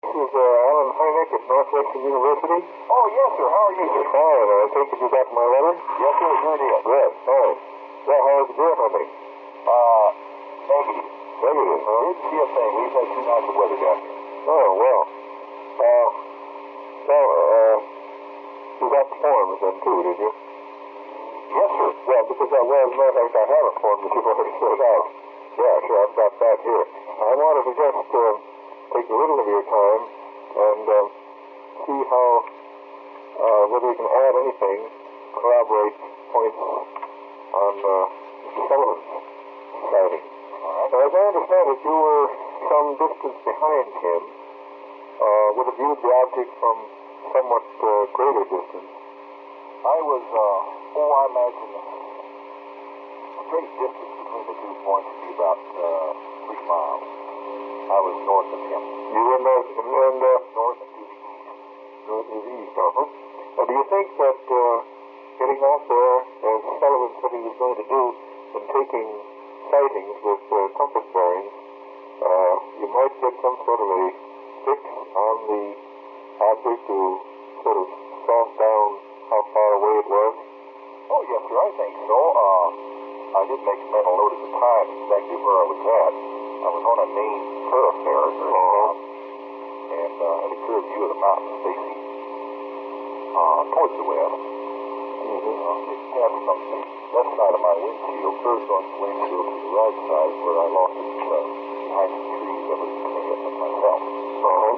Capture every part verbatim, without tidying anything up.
is uh, Alan Hynek at Northwestern University. Oh, yes, sir. How are you, sir? Fine. I take it you got my letter? Yes, sir. Sure did. Good. Fine. Well, how's the beer hunting? Uh, negative. Negative, huh? Didn't see a thing. We've had two nights of weather down here. Oh, well. Uh, well, uh, you got forms then, too, did you? Yes, sir. Yeah, because I, well, as a matter of fact, I have a form that you've already filled out. Yeah, sure, I've got that here. I wanted to just uh, take a little of your time and uh, see how, uh, whether you can add anything, corroborate points on uh, Mister Sullivan's sighting. Now, as I understand it, you were some distance behind him, uh, would have viewed the object from somewhat uh, greater distance. I was, uh, oh, I imagine the straight distance between the two points would be about uh, three miles. I was north of him. You were north and, and uh, North and to the east. north and east, uh-huh. Now, do you think that uh, getting out there, as Sullivan said he was going to do, and taking sightings with uh, compass bearings, uh, you might get some sort of a fix on the object to sort of salt down how far away it was? Oh, yes, sir. I think so. Uh, I did make a mental note at the time exactly where I was at. I was on a main thoroughfare during the Uh-huh. and uh, had a clear view of the mountains facing uh, towards the west. Mm-hmm. Uh, it passed from the left side of my windshield, first on the windshield to the right side, where I lost it uh, behind some trees that was between it and myself. Uh-huh.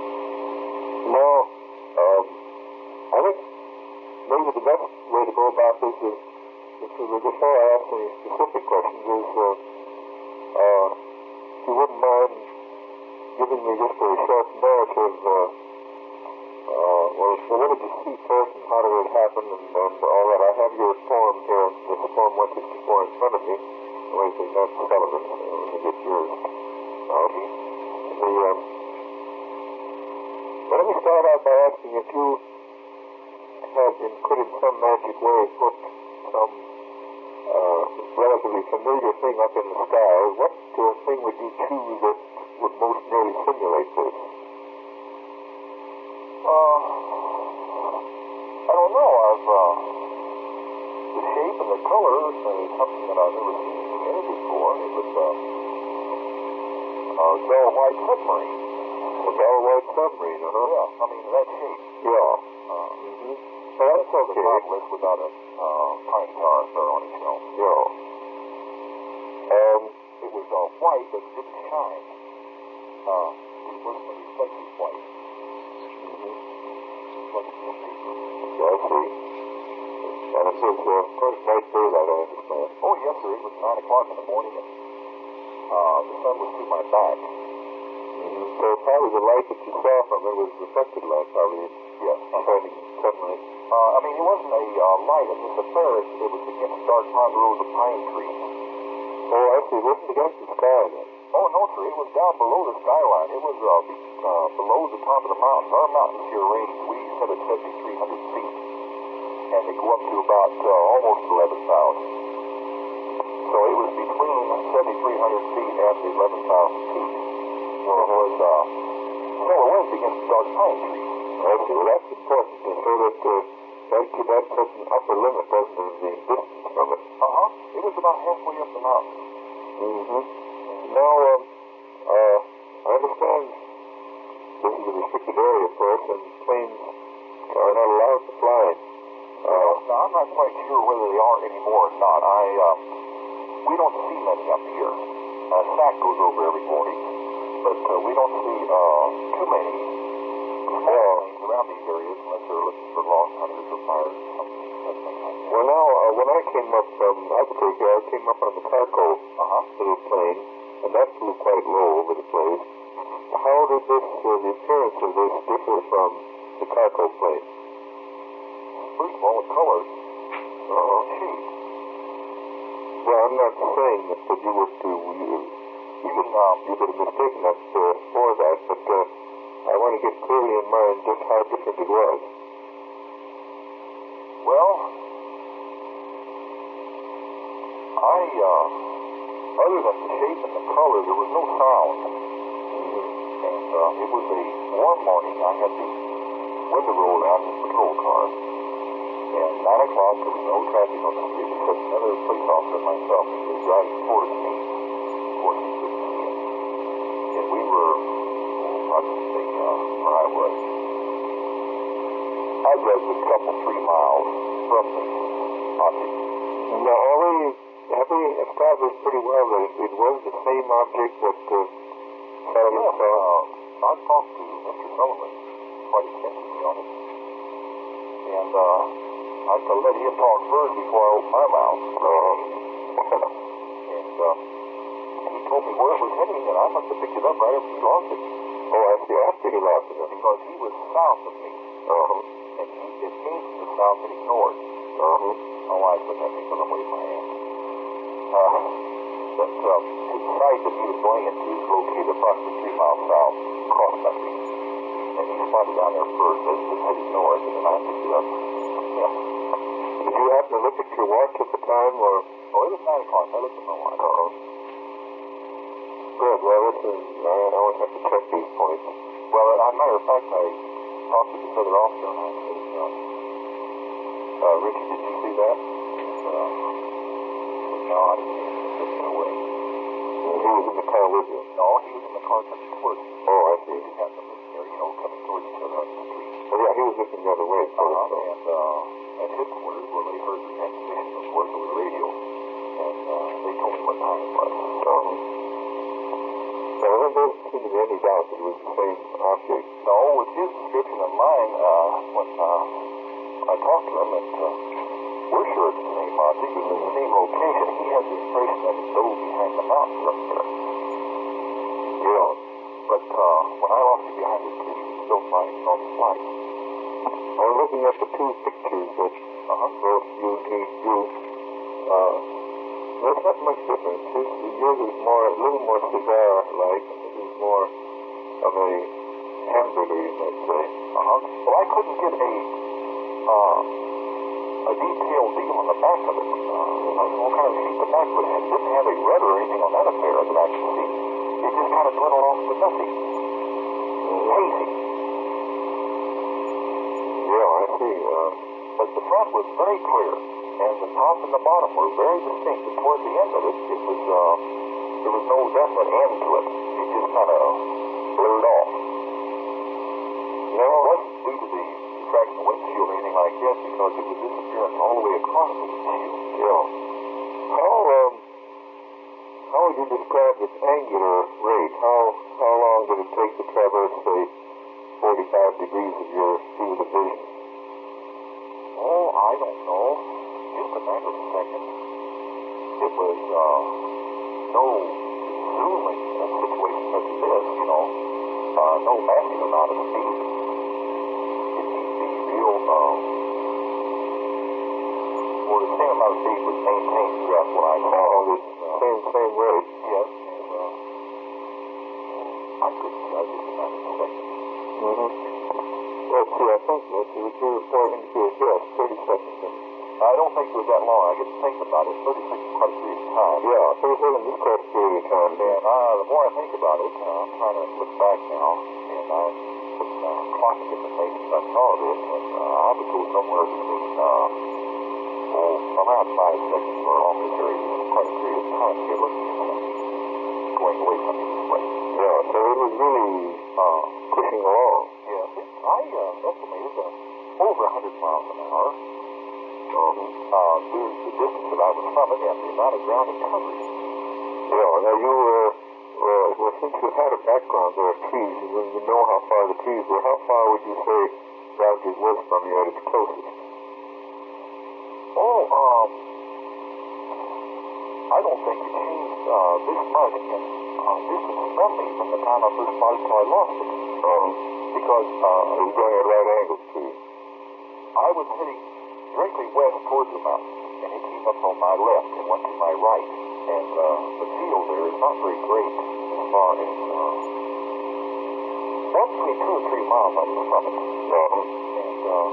Now, um, I think maybe the best way to go about this is, is to, before I ask any specific questions, is uh, uh, if you wouldn't mind giving me just a short narrative, uh, uh, well, so what did you see first and how did it happen and, and all that. I have your form here, this form one sixty-four in front of me. Wait a second, that's Sullivan. Uh, Let me get yours. Okay. The, um, well, let me start out by asking if you had been, could in some magic way put some uh, relatively familiar thing up in the sky, what uh, thing would you choose that would most nearly simulate this? Uh, I don't know. I've, uh, the shape and the color is uh, something that I've never seen in it before. It was, uh, a dull white submarine. A dull white submarine, uh-huh. Yeah, I mean, that shape. Yeah. Uh, Mm-hmm. Well, that's the okay. Nautilus without a, uh, tiny tar affair on its shell. Yeah. Um, It was, uh, white, but it didn't shine. Uh, it wasn't a reflective white. mm-hmm. Like a little paper. Yeah, I see. And it was, uh, first night daylight, I understand. Oh, yes, sir. It was nine o'clock in the morning, and uh, the sun was to my back. Mm-hmm. So probably the light that you saw from it was reflected light, probably. Yes. Shining sunlight. Uh, I mean, it wasn't a uh, light in this affair. It, it was against dark pine rows of pine trees. Oh, I see. It wasn't against the sky, then. Oh, no, sir. It was down below the skyline. It was uh, be, uh, below the top of the mountains. Our mountains here range, we set at seventy-three hundred feet. And they go up to about uh, almost eleven thousand. So it was between seventy-three hundred feet and eleven thousand feet. So it was, uh, so it was against the dark pine trees. I see. Well, that's important to show that uh, that, that sets an upper limit, doesn't it, the distance from it. Uh-huh. It was about halfway up the mountain. Mm-hmm. Now, um, uh, I understand this is a restricted area, of course, and planes are not allowed to fly. Uh, Now, I'm not quite sure whether they are anymore or not. I, uh, we don't see many up here. Uh, S A C goes over every morning, but uh, we don't see uh, too many small planes around these areas unless they're looking for lost hunters or pirates or something, something like that. well, now, uh, when I came up from Albuquerque, I came up on the Carco Uh-huh. little plane, and that flew quite low over the place. How did this, uh, the appearance of this differ from the Carco plane? First of all, the colors, Uh-huh. shape. Well, I'm not saying that, that you were to, you, you, could, uh, you could have mistaken us uh, for that, but uh, I want to get clearly in mind just how different it was. Well, I, uh, other than the shape and the color, there was no sound. And, uh, uh, it was a warm morning. I had the window rolled out in the patrol car. And nine o'clock, there was no traffic on the street except another police officer and myself. He was driving towards me, towards me, and we were, oh, I don't think uh, where I was. I was a couple, three miles from the object. Now, have we, have we established pretty well that it, it was the same object that uh, Sullivan Yes, saw? uh, I talked to Mister Sullivan quite extensively on it. And uh, I could let him talk first before I opened my mouth. Um, and uh, he told me where it was heading, and I must have picked it up right after he lost it. oh, I see. After he lost it. Because he was south of me. Uh-huh. And he, it came from the south and ignored. Uh-huh. My wife looked at me because I'm waving my hand. Uh, but uh, his site that he was going into is located approximately three miles south, cross country. And he spotted down there first, but it just headed north, and then I picked it up. Yeah. Did you happen to look at your watch at the time, or? Oh, it was nine o'clock. I looked at my watch. Uh-huh. Good. Well, listen, I, I always have to check these points. Well, as a matter of fact, I talked to this other officer, and I said, uh, uh, Richard, did you see that? And, uh, he said, no, I didn't see it. It took me away. And he was in the car with you? No, he was in the car coming towards me. Oh, I We see. just happened to be there, you know, coming towards each other on the street. Oh, yeah, he was looking the other way. Of course, Uh-huh. so. And uh, at headquarters, where they heard the transmission, of course, over the radio, and uh, they told me what time it was. Um, so there doesn't seem to be any doubt that it was the same object. No, with his description of mine, uh, when uh, I talked to him, and uh, we're sure it's the same object, it's in the same location. He has the impression that it dove behind the mountains up there. Yeah. But uh, when I lost it behind the trees, it's still flying on the flight. I'm looking at the two pictures that Uh-huh. both you and he drew. Uh, there's not much difference. His, yours is more, a little more cigar-like, and his is more of a hamburger, you might say. Uh-huh. Well, I couldn't get a uh, a detailed deal on the back of it. Uh, I don't know what kind of sheet the back was. It didn't have a rudder or anything on that affair that I could see. It just kind of dwindled off to nothing. Hazy. Yeah, I see. Uh, But the front was very clear, and the top and the bottom were very distinct. And toward the end of it, it was, uh, there was no definite end to it. It just kind of blurred off. no, It wasn't due to the crack in the windshield or anything like that, because it was disappearing all the way across the windshield. yeah. How, um, how would you describe its angular rate? How, how long did it take to traverse, say, forty-five degrees of your field of vision? Oh, I don't know. Just a matter of seconds. It was, uh, no zooming in a situation such as this, you know. Uh, no massive amount of speed. It needs to be real, um, well, the same amount of speed was maintained throughout what I saw. Oh, the same, same rate. Yes, and, uh, I couldn't judge it in that seconds. Mm-hmm. Well, see, I think that it was your report indicated, yes, thirty seconds. I don't think it was that long. I get to think about it. thirty seconds is quite a period of time. Yeah, so it was in this quite a period of time. And uh, the more I think about it, uh, I'm trying to look back now, and I was uh, clocking different things as I saw this, and uh, I would go somewhere between, uh, oh, around five seconds or a longer period, quite a period of time here looking at it, going away from me this way. Yeah, so it was really uh, pushing along. Yes, it, I uh, estimated uh, over one hundred miles an hour. Um, Uh, due to the distance that I was from it and the amount of ground it covered. yeah, now you were, uh, well, since you had a background there of trees, you, you know how far the trees were. How far would you say Rogers was from you at its closest? Oh, um, I don't think it changed uh, this much in uh, distance from me from the time I first spotted till I lost it. Um, Because uh, it was going at right angles to you. I was heading directly west towards the mountain, and it came up on my left and went to my right. And uh, the field there is not very great as far as, uh, well, between two or three miles I was from it. Um, And, uh,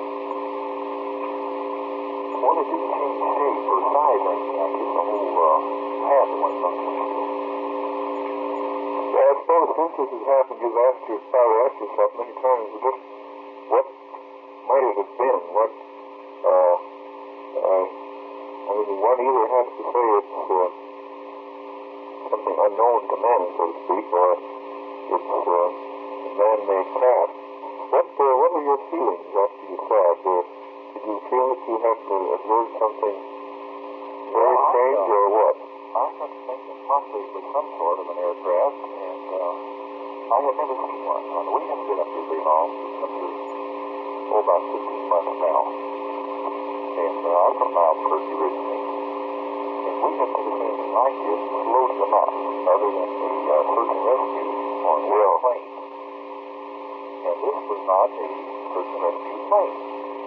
well, it didn't change shape or size or anything. I guess the whole uh, path went from the field. yeah, as far know, since this has happened, you've asked your probably asked yourself many times, just what might it have been? What, uh, uh, I mean, one either has to say it's uh, something unknown to man, so to speak, or it's uh, a man-made craft. What, uh, what are your feelings after you saw it? Uh, did you feel that you had to observe something very well, strange, I, uh, or what? I had to think that possibly it was some sort of an aircraft, and uh, I had never seen one. Uh, we haven't been up here very long, just up here, oh, about fifteen months now. And uh, I'm from Albuquerque originally, and we have never seen anything like this close to the mountain, other than the uh, search and rescue on whale plane. And this was not a search and rescue plane.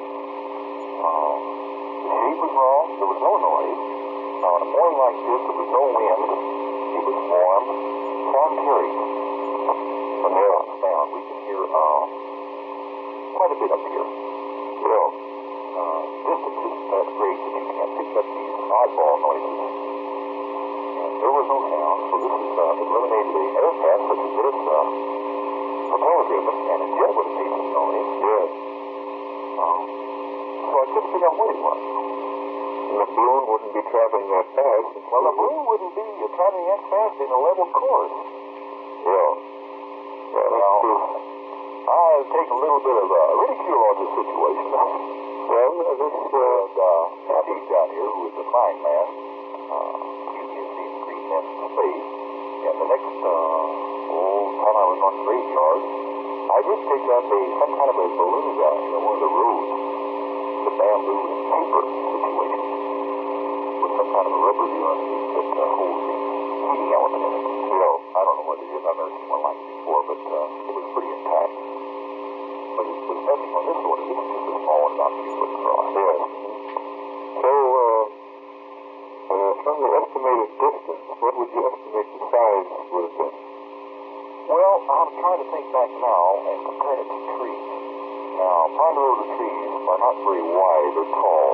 Um, the shape was wrong, there was no noise. On a morning like this, there was no wind. It was warm, sound carried. From there on down, we can hear uh, quite a bit up here. Well, uh, distance isn't that great, and you can't pick up these oddball noises. And there was no sound, so this is uh, eliminated an aircraft such as this, uh, propeller driven, and a jet would have made some noise. Yes. Um, so I couldn't figure out what it was. And the balloon wouldn't be traveling that fast. Well, the balloon wouldn't be uh, traveling that fast in a level course. Yeah. Yeah, that's Now, true. I take a little bit of uh, ridicule on this situation. Well, uh, this, uh, and uh, Steve down here, who is a flying man, uh, he has seen green men in space. And the next, uh, oh, time I was on the graveyard, I did pick up a some kind of a balloon down here on one of the roads, the bamboo and paper situation, with some kind of a rubber deal underneath that uh, holds the heating element in it. You know, I don't know what it is. I've never seen one like it before, but uh, it was pretty intact. But it was nothing on this order. This is just a small one, about three foot across. yes. So, uh, uh, from the estimated distance, what would you estimate the size would have been? Well, I'm trying to think back now and compare it to trees. Now, ponderosa trees are not very wide or tall.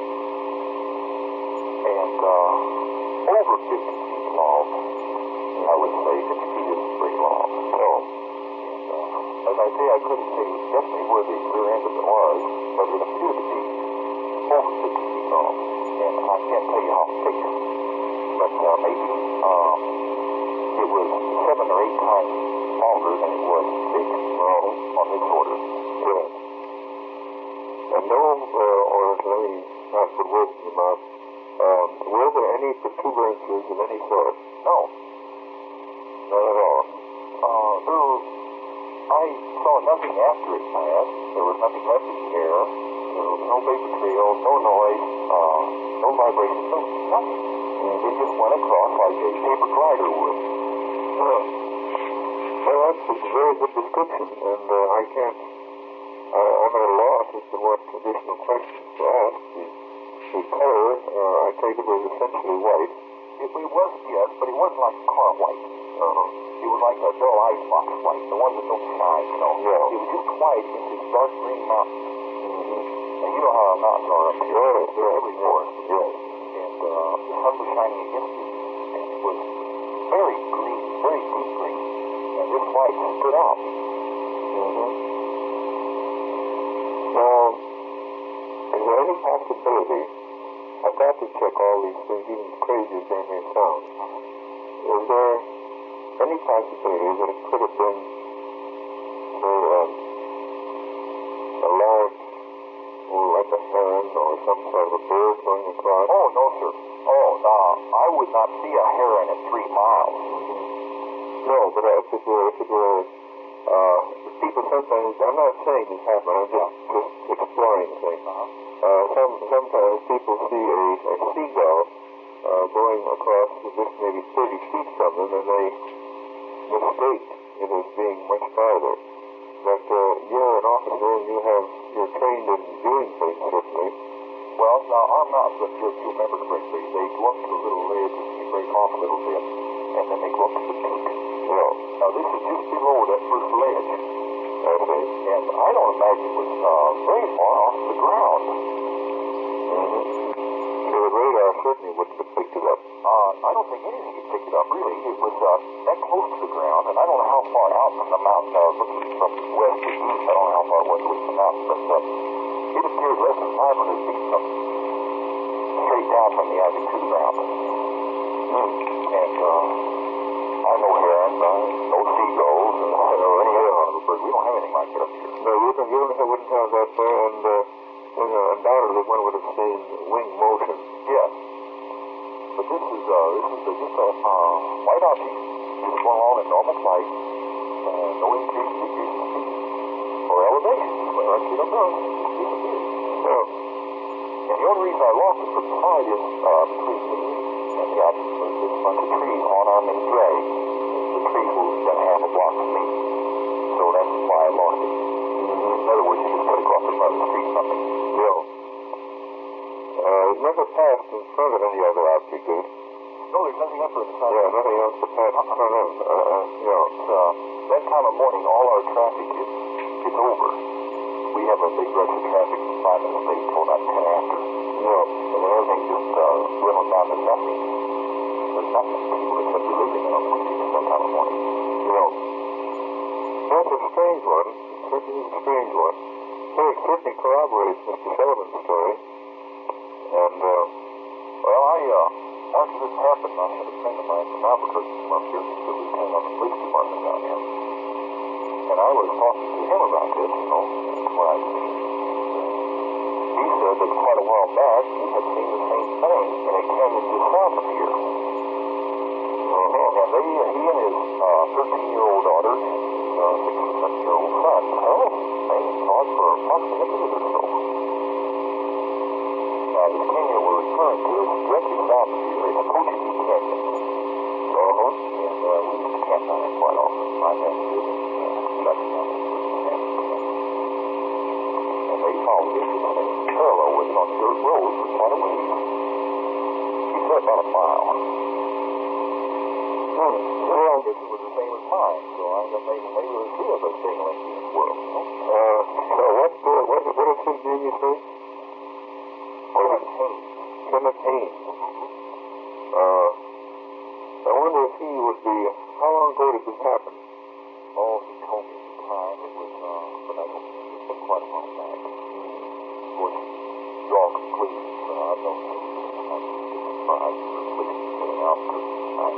And uh, over fifty feet long, I would say. fifty feet isn't very long. So, and, uh, as I say, I couldn't say definitely where the rear end of it was, but it appeared to be over fifty feet long. And I can't tell you how thick, but uh, maybe um, it was seven or eight times longer than it was thick uh, on this order. Yes. And no, uh, or let me not put words in your mouth, um, were there any protuberances of any sort? No. Not at all. Uh, there, I saw nothing after it passed. There was nothing left in the air. There was no vapor trail, no noise, uh, no vibration, no nothing. Mm-hmm. It just went across like a paper glider would. Well, well, that's a very good description, and uh, I can't, I, I'm at a loss as to what additional questions to ask. The, the color, uh, I take it, was essentially white. It, it was, yes, but it wasn't like car white. Uh-huh. It was like a dull icebox white, the ones that don't shine, you know. Yeah. It was just white against this dark green mountain. Mm-hmm. And you know how mountains are up here. Yes, They're yes, every yes, forest. yes. And uh, the sun was shining against it, and it was very green, very deep green. And this white stood out. Mm-hmm. Now, is there any possibility, I've got to check all these things, even as crazy as they may sound, is there any possibility that it could have been say, um, a large, or like a heron or some sort of a bird going across? Oh, no, sir. Oh, now, I would not see a heron at three miles. Mm-hmm. No, but if it were, if it were, uh, people sometimes, I'm not saying this happened, I'm just, just exploring things. Uh-huh. Uh, some, sometimes people see a, a seagull uh, going across just maybe thirty feet from them, and they mistake it as being much farther. But uh, you're an officer, and you have, you're trained in viewing things, certainly. Well, now, our mountains, if you remember correctly, they go up to a little ledge and they break off a little bit, and then they go up to the peak. Well, now, this is just below that first ledge. I see. And I don't imagine it was uh, very far off the ground. Mm-hmm. So the radar certainly wouldn't have picked it up. Uh, I don't think anything had picked it up, really. It was uh, that close to the ground, and I don't know how far out from the mountain. I was looking from west to east. I don't know how far it was away from the mountain, but uh, it appeared less than five hundred feet from straight down from the attic to the ground. Hmm. And uh, I know herons, I know seagulls, and I know any other hornbill bird. We don't have anything like that up here. No, you, don't, you don't have, wouldn't have that there, and uh, you know, undoubtedly one would have seen wing motion. Yes. But this is, uh, this is uh, just a uh, white object. It's going along in normal flight. Uh, no increase, decrease in speed or elevation. But I see them go. It's disappeared. No. And the only reason I lost it from sight is uh, between me and the object was this bunch of trees on our main drag. The trees were within half a block of me. So that's why I lost it. Mm-hmm. In other words, you just put it across the front of the street something. Yeah. Uh, it never passed in front of any other object, did it? No, there's nothing else on the side. Yeah, nothing else to pass in front of. Uh, uh, you know, uh, that time of morning, all our traffic is, is over. We have a big rush of traffic from five minutes late till about ten after. no. And then everything just uh, dwindles down to nothing. There's nothing. People except you're living in a movie at that time of morning. You know, that's a strange one. It certainly is a strange one. So it certainly corroborates Mister Sullivan's story. And, uh, well, I, uh, after this happened, I had a friend of mine from Albuquerque come up here. He's the lieutenant on the police department down here. And I was talking to him about this, you know, what I was seeing. He said that quite a while back, he had seen the same thing in a canyon just south of here. Uh-huh. And they, he and his uh, thirteen-year-old daughter and his uh, sixteen-year-old son traveled the same cause for approximately a minute or so. Now, this canyon we're referring to is directly south of here in Cochise Canyon. uh-huh. And uh, we used to camp down there quite often. My family did, and uh, got down there. And they found it in parallel with it on the dirt road for quite a ways. He said about a mile. Hmm. Well, I guess it was the same as mine, so I guess maybe, maybe there were three of us being linked in this world. You know? Uh, so what, uh, what, what is his name, you say? Kenneth Haynes. Kenneth Haynes. Uh, I wonder if he would be, how long ago did this happen? Oh, he told me at the time it was, uh, but I don't think it's been quite a long back. Of course, draw conclusions. Uh, I don't think it's not surprised for police getting out for time.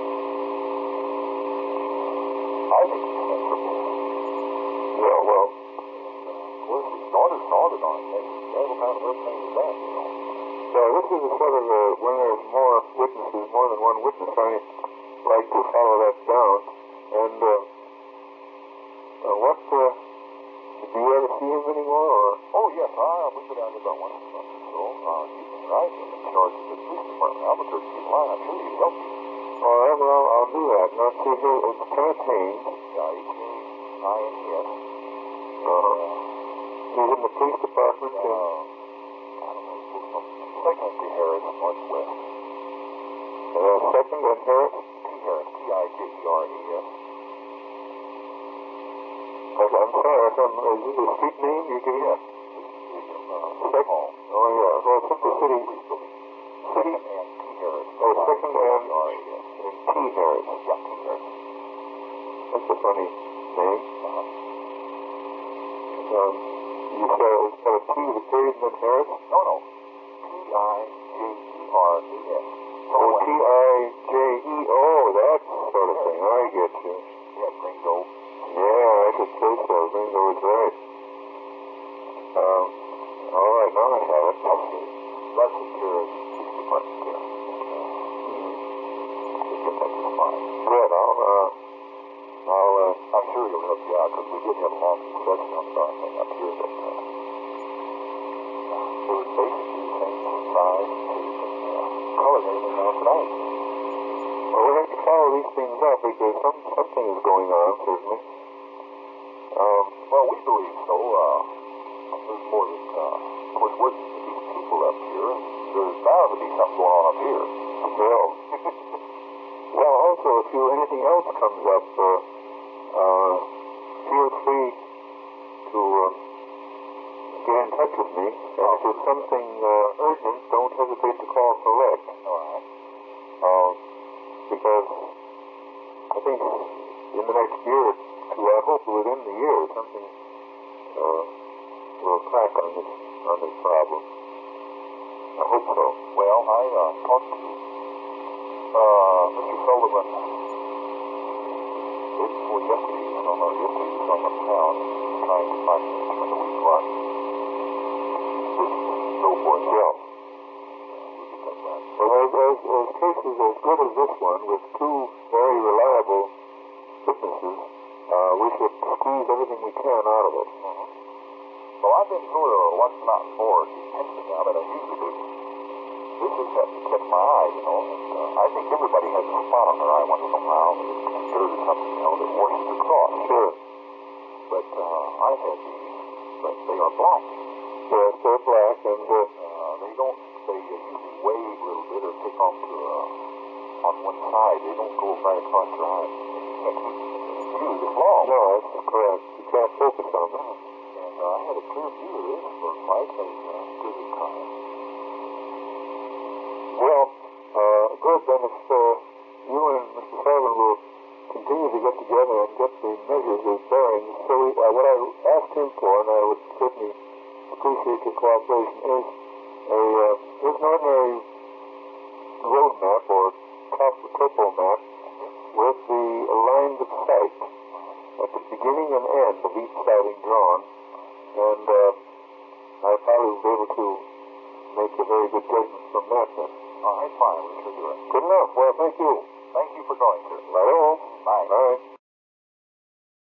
I think it's sensible. Yeah, well, And, uh, of course, his daughter saw it on him. Every time the little thing was that, you know. so this is a sort of, uh, when there's more witnesses, more than one witness, I like to follow that down. And, uh, uh what, uh, did you ever see him anymore, or? Oh, yes, I, we go down here about once a month or so. Uh, you can write him in charge of the police department. Albuquerque is line. I'm sure he'd help you. All right, well, I'll, I'll do that. Now, see here, it's Kenneth Haynes. Yeah, H A I N E S. Uh-huh. He's in the police department Uh, in... I don't know, it's something. Second to Harris, Northwest. Uh, second and Harris? T. Harris, T I J E R A S. Okay, I'm sorry, I don't know. Is this a street name you can Yes. get? Uh, Second? Hall. Oh, yeah. Well, it's just the city. Police building. City? Second and T. Harris. Oh, second and... E R A S. and T. Harris. Yeah, T. Harris. That's a funny name. Uh-huh. Um, you said it was got a T with a period and then Harris? No, no. T I J E R A S. Oh, T I J E O, that sort of thing. I get you. Yeah, Gringo. Yeah, I could say so. Bingo was right. Um, all right, now I have it. Okay. That's the police department there. Just get that to the file. Good, I'll, uh, I'll, uh, I'm sure you'll help you out, because we did have a long discussion on the thing up here that uh, it was basically the same size, shape, and uh, color and everything else that I had seen. well, we have to follow these things up because some, something is going on, certainly. Um, Well, we believe so. Uh, there's more than, uh, of course, we're these people up here, and there's bound to be something going on up here. well, well, also, if you, anything else comes up, uh, uh, feel free to, uh, get in touch with me, and if there's something uh, urgent, don't hesitate to call Select. All right. Uh, because I think in the next year or two, I hope within the year, something uh, will crack on this on this problem. I hope so. Well, I uh, talked to uh, Mister Sullivan day before yesterday. He was on the, yesterday he was on the town trying to find an instrument that we run. So forth. Yeah. Well, as, as, as cases as good as this one, with two very reliable witnesses, uh, we should squeeze everything we can out of it. Uh-huh. Well, I've been sort of watching out for intensely now that I usually do. This is starting to catch my eye, you know, and uh, I think everybody has a spot on their eye once in a while that is considered something, you know, that washes across. Sure. But uh, I had these, but they are black. Yes, they're black, and uh, uh, they don't, they uh, usually wave a little bit or take off to, uh, on one side. They don't go right across your eye. You can't keep view this long. no, that's correct. You can't focus on them. And uh, I had a clear view of this for quite a uh, good time. Well, uh, good, then if uh, you and Mister Sullivan will continue to get together and get the measures of bearings, so we, uh, what I asked him for, and I would certainly appreciate your cooperation, is a uh, is an ordinary road map or top topo map with the lines of sight at the beginning and end of each siding drawn, and uh, I probably will be able to make a very good judgment from that then. All right, fine. We shall do it. Good enough. Well, thank you. Thank you for going, sir. Right on.